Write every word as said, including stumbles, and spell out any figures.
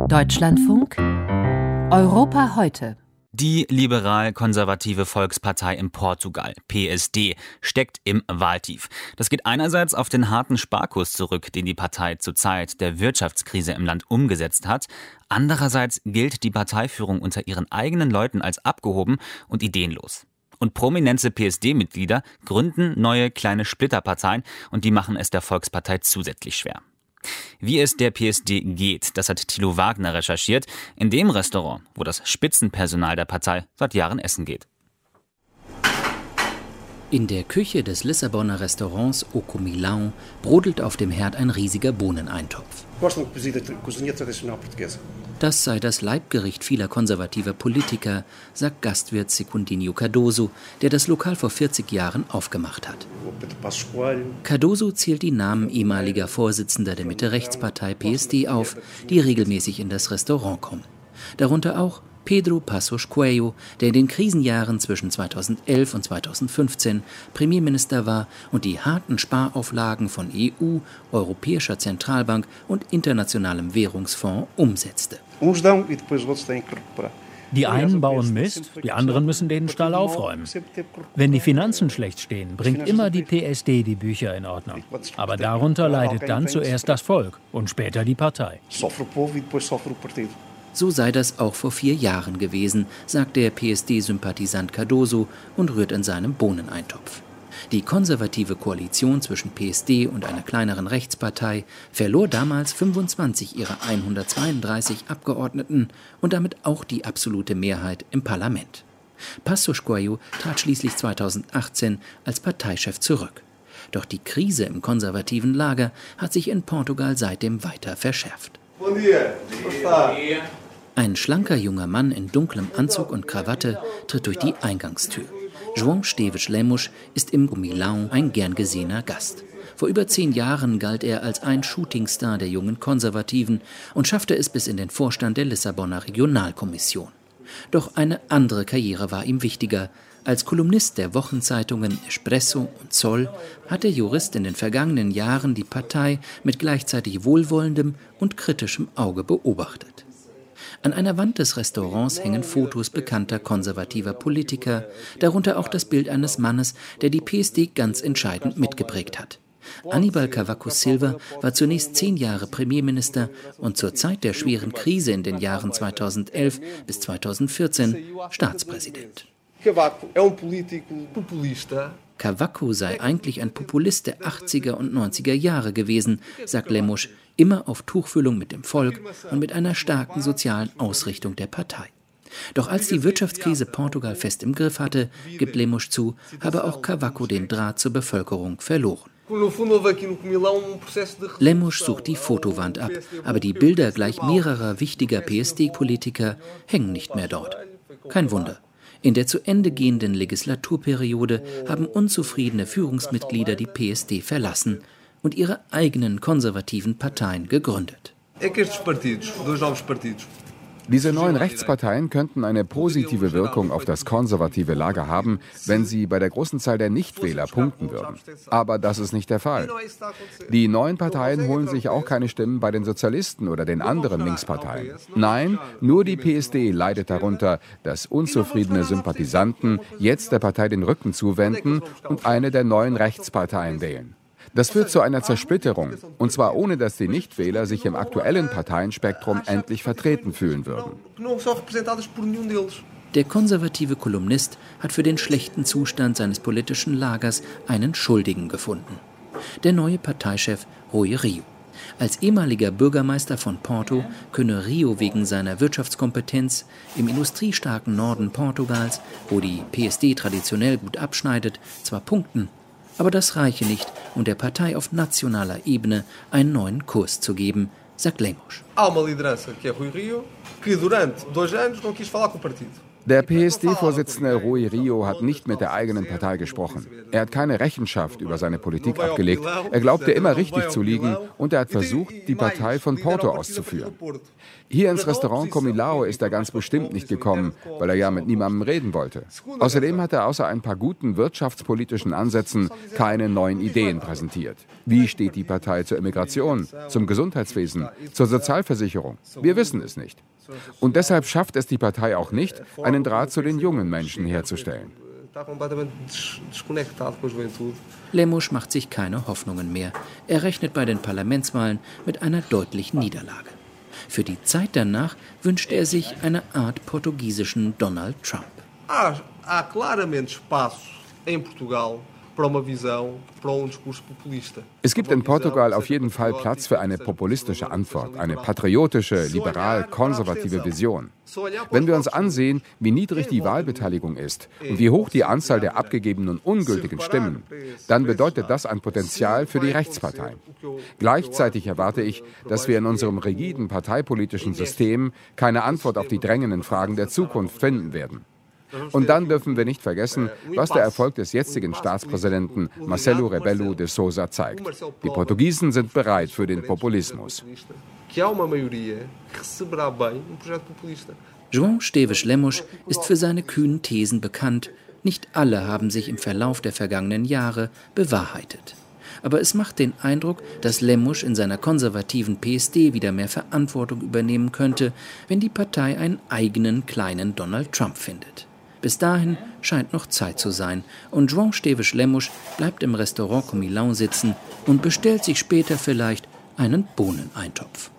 Deutschlandfunk Europa heute. Die liberal-konservative Volkspartei in Portugal, P S D, steckt im Wahltief. Das geht einerseits auf den harten Sparkurs zurück, den die Partei zur Zeit der Wirtschaftskrise im Land umgesetzt hat. Andererseits gilt die Parteiführung unter ihren eigenen Leuten als abgehoben und ideenlos. Und prominente P S D-Mitglieder gründen neue kleine Splitterparteien und die machen es der Volkspartei zusätzlich schwer. Wie es der P S D geht, das hat Thilo Wagner recherchiert, in dem Restaurant, wo das Spitzenpersonal der Partei seit Jahren essen geht. In der Küche des Lissabonner Restaurants O Comilão brodelt auf dem Herd ein riesiger Bohneneintopf. Das sei das Leibgericht vieler konservativer Politiker, sagt Gastwirt Secundinho Cardoso, der das Lokal vor vierzig Jahren aufgemacht hat. Cardoso zählt die Namen ehemaliger Vorsitzender der Mitte-Rechts-Partei P S D auf, die regelmäßig in das Restaurant kommen. Darunter auch Pedro Passos Coelho, der in den Krisenjahren zwischen zweitausendelf und zweitausendfünfzehn Premierminister war und die harten Sparauflagen von E U, Europäischer Zentralbank und Internationalem Währungsfonds umsetzte. Die einen bauen Mist, die anderen müssen den Stall aufräumen. Wenn die Finanzen schlecht stehen, bringt immer die P S D die Bücher in Ordnung. Aber darunter leidet dann zuerst das Volk und später die Partei. So sei das auch vor vier Jahren gewesen, sagt der P S D-Sympathisant Cardoso und rührt in seinem Bohneneintopf. Die konservative Koalition zwischen P S D und einer kleineren Rechtspartei verlor damals fünfundzwanzig ihrer hundertzweiunddreißig Abgeordneten und damit auch die absolute Mehrheit im Parlament. Passos Coelho trat schließlich zweitausendachtzehn als Parteichef zurück. Doch die Krise im konservativen Lager hat sich in Portugal seitdem weiter verschärft. Ein schlanker junger Mann in dunklem Anzug und Krawatte tritt durch die Eingangstür. João Esteves Lemos ist im Comilão ein gern gesehener Gast. Vor über zehn Jahren galt er als ein Shootingstar der jungen Konservativen und schaffte es bis in den Vorstand der Lissabonner Regionalkommission. Doch eine andere Karriere war ihm wichtiger. Als Kolumnist der Wochenzeitungen Expresso und Sol hat der Jurist in den vergangenen Jahren die Partei mit gleichzeitig wohlwollendem und kritischem Auge beobachtet. An einer Wand des Restaurants hängen Fotos bekannter konservativer Politiker, darunter auch das Bild eines Mannes, der die P S D ganz entscheidend mitgeprägt hat. Aníbal Cavaco Silva war zunächst zehn Jahre Premierminister und zur Zeit der schweren Krise in den Jahren zweitausendelf bis zweitausendvierzehn Staatspräsident. Cavaco sei eigentlich ein Populist der achtziger und neunziger Jahre gewesen, sagt Lemos, immer auf Tuchfühlung mit dem Volk und mit einer starken sozialen Ausrichtung der Partei. Doch als die Wirtschaftskrise Portugal fest im Griff hatte, gibt Lemos zu, habe auch Cavaco den Draht zur Bevölkerung verloren. Lemos sucht die Fotowand ab, aber die Bilder gleich mehrerer wichtiger P S D-Politiker hängen nicht mehr dort. Kein Wunder. In der zu Ende gehenden Legislaturperiode haben unzufriedene Führungsmitglieder die P S D verlassen und ihre eigenen konservativen Parteien gegründet. Diese neuen Rechtsparteien könnten eine positive Wirkung auf das konservative Lager haben, wenn sie bei der großen Zahl der Nichtwähler punkten würden. Aber das ist nicht der Fall. Die neuen Parteien holen sich auch keine Stimmen bei den Sozialisten oder den anderen Linksparteien. Nein, nur die P S D leidet darunter, dass unzufriedene Sympathisanten jetzt der Partei den Rücken zuwenden und eine der neuen Rechtsparteien wählen. Das führt zu einer Zersplitterung, und zwar ohne, dass die Nichtwähler sich im aktuellen Parteienspektrum endlich vertreten fühlen würden. Der konservative Kolumnist hat für den schlechten Zustand seines politischen Lagers einen Schuldigen gefunden. Der neue Parteichef Rui Rio. Als ehemaliger Bürgermeister von Porto könne Rio wegen seiner Wirtschaftskompetenz im industriestarken Norden Portugals, wo die P S D traditionell gut abschneidet, zwar punkten, aber das reiche nicht, um der Partei auf nationaler Ebene einen neuen Kurs zu geben, sagt Lemos. Der P S D-Vorsitzende Rui Rio hat nicht mit der eigenen Partei gesprochen. Er hat keine Rechenschaft über seine Politik abgelegt. Er glaubte immer richtig zu liegen und er hat versucht, die Partei von Porto aus zu führen. Hier ins Restaurant Comilao ist er ganz bestimmt nicht gekommen, weil er ja mit niemandem reden wollte. Außerdem hat er außer ein paar guten wirtschaftspolitischen Ansätzen keine neuen Ideen präsentiert. Wie steht die Partei zur Immigration, zum Gesundheitswesen, zur Sozialversicherung? Wir wissen es nicht. Und deshalb schafft es die Partei auch nicht, einen Draht zu den jungen Menschen herzustellen. Lemos macht sich keine Hoffnungen mehr. Er rechnet bei den Parlamentswahlen mit einer deutlichen Niederlage. Für die Zeit danach wünscht er sich eine Art portugiesischen Donald Trump. Há, há claramente espaço em Portugal para uma visão, para um discurso populista. Es gibt in Portugal auf jeden Fall Platz für eine populistische Antwort, eine patriotische, liberal-konservative Vision. Wenn wir uns ansehen, wie niedrig die Wahlbeteiligung ist und wie hoch die Anzahl der abgegebenen ungültigen Stimmen, dann bedeutet das ein Potenzial für die Rechtsparteien. Gleichzeitig erwarte ich, dass wir in unserem rigiden parteipolitischen System keine Antwort auf die drängenden Fragen der Zukunft finden werden. Und dann dürfen wir nicht vergessen, was der Erfolg des jetzigen Staatspräsidenten Marcelo Rebelo de Sousa zeigt. Die Portugiesen sind bereit für den Populismus. João Esteves Lemos ist für seine kühnen Thesen bekannt. Nicht alle haben sich im Verlauf der vergangenen Jahre bewahrheitet. Aber es macht den Eindruck, dass Lemos in seiner konservativen P S D wieder mehr Verantwortung übernehmen könnte, wenn die Partei einen eigenen kleinen Donald Trump findet. Bis dahin scheint noch Zeit zu sein und João Esteves Lemos bleibt im Restaurant Comilao sitzen und bestellt sich später vielleicht einen Bohneneintopf.